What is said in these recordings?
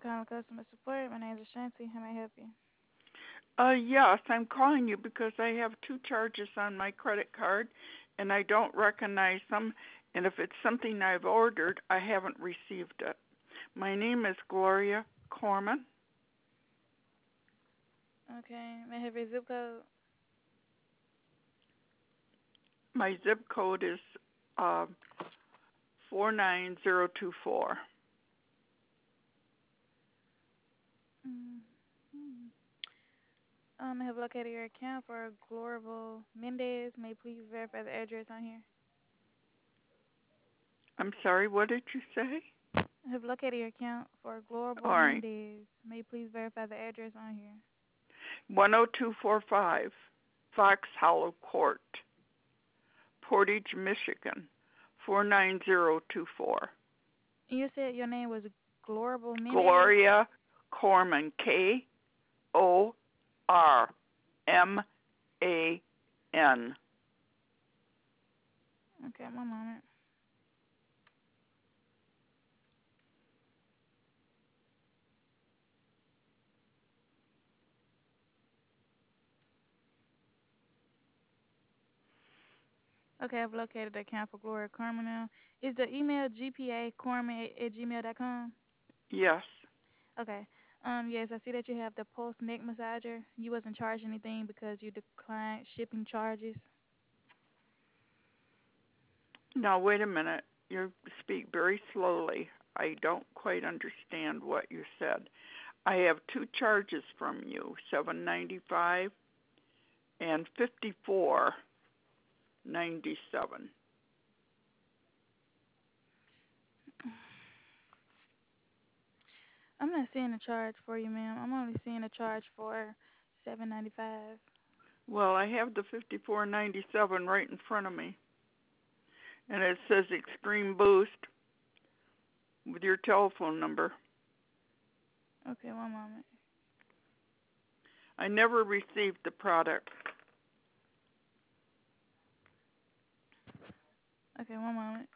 calling customer support. My name is Ashanti. How may I help you? Yes, I'm calling you because I have two charges on my credit card and I don't recognize them. And if it's something I've ordered, I haven't received it. My name is Gloria Corman. Okay. May I have your zip code? My zip code is 49024. Mm-hmm. I have located your account for Glorable Mendez. May you please verify the address on here? I'm sorry, what did you say? I have located your account for All Glorable right. Mendez. May you please verify the address on here? 10245 Fox Hollow Court, Portage, Michigan, 49024. And you said your name was Glorable Mendez? Gloria Corman, Korman. Okay, one moment. Okay, I've located the account for Gloria Carmen now. Is the email gpacorman@gmail.com? Yes. Okay. Yes, I see that you have the Pulse neck massager. You wasn't charged anything because you declined shipping charges. Now, wait a minute. You speak very slowly. I don't quite understand what you said. I have two charges from you, $7.95 and $54.97. I'm not seeing a charge for you, ma'am. I'm only seeing a charge for $7.95. Well, I have the $54.97 right in front of me, and it says Extreme Boost with your telephone number. Okay, one moment. I never received the product. Okay, one moment.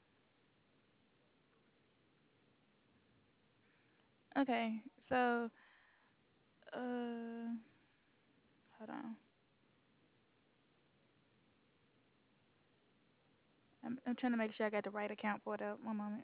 Okay, so hold on. I'm trying to make sure I got the right account pulled up. One moment.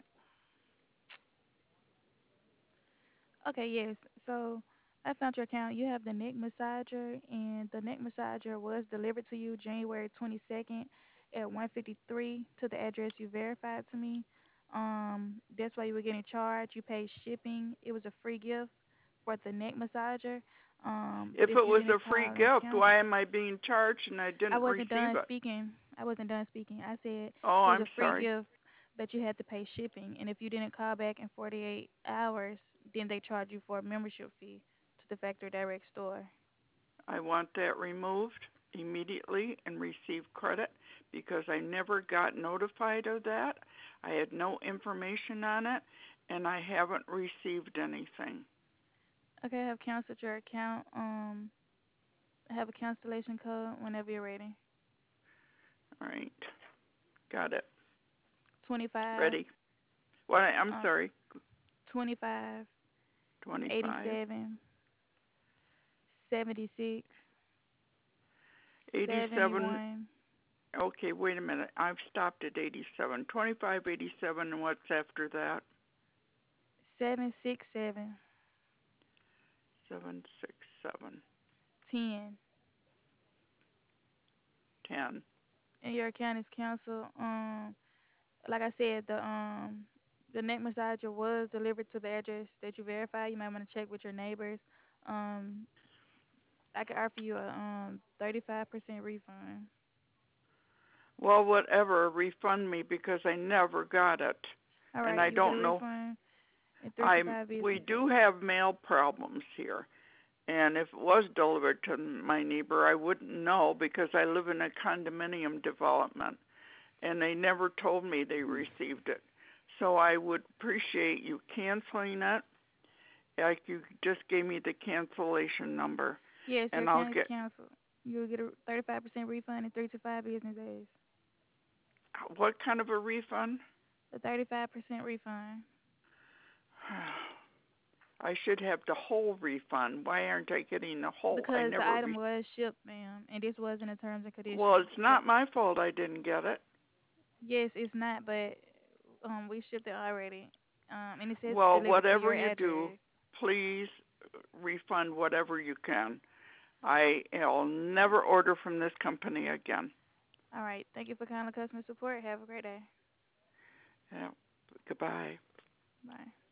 Okay, yes. So I found your account. You have the neck massager, and the neck massager was delivered to you January 22nd at 1:53 to the address you verified to me. That's why you were getting charged. You paid shipping. It was a free gift for the neck massager. But If if it you was didn't a free call and gift, cancel, why am I being charged and I I didn't wasn't receive done it? speaking. I wasn't done speaking. I said Oh, it was I'm a free sorry. gift, but you had to pay shipping. And if you didn't call back in 48 hours, then they charge you for a membership fee to the Factory Direct store. I want that removed immediately and receive credit because I never got notified of that. I had no information on it and I haven't received anything. Okay, I have canceled your account. I have a cancellation code whenever you're ready. All right. Got it. 25, Ready? What? I'm um, sorry. 25, 25, 87, 76, 87. 71, Okay, wait a minute. I've stopped at 87. 25, 87, and what's after that? 767, 767, 10. 10. And your account is canceled. Like I said, the neck massager was delivered to the address that you verified. You might want to check with your neighbors. Um, I could offer you a 35% refund. Well, whatever, refund me because I never got it. All And right, I you'll get a don't know. refund in 3 to 5 We business do days. have mail problems here. And if it was delivered to my neighbor, I wouldn't know because I live in a condominium development. And they never told me they received it. So I would appreciate you canceling it. Like you just gave me the cancellation number. Yes, your And I'll account is get, canceled. You'll get a 35% refund in 3 to 5 business days. what kind of a refund? A 35% refund. I should have the whole refund. Why aren't I getting the whole? I Because the never item was shipped, ma'am, and this was in the terms and Well, conditions. it's not my fault I didn't get it. Yes, it's not, but we shipped it already. And it says Well, delivered to whatever your you do, address. please refund whatever you can. I'll never order from this company again. All right. Thank you for calling customer support. Have a great day. Yeah. Goodbye. Bye.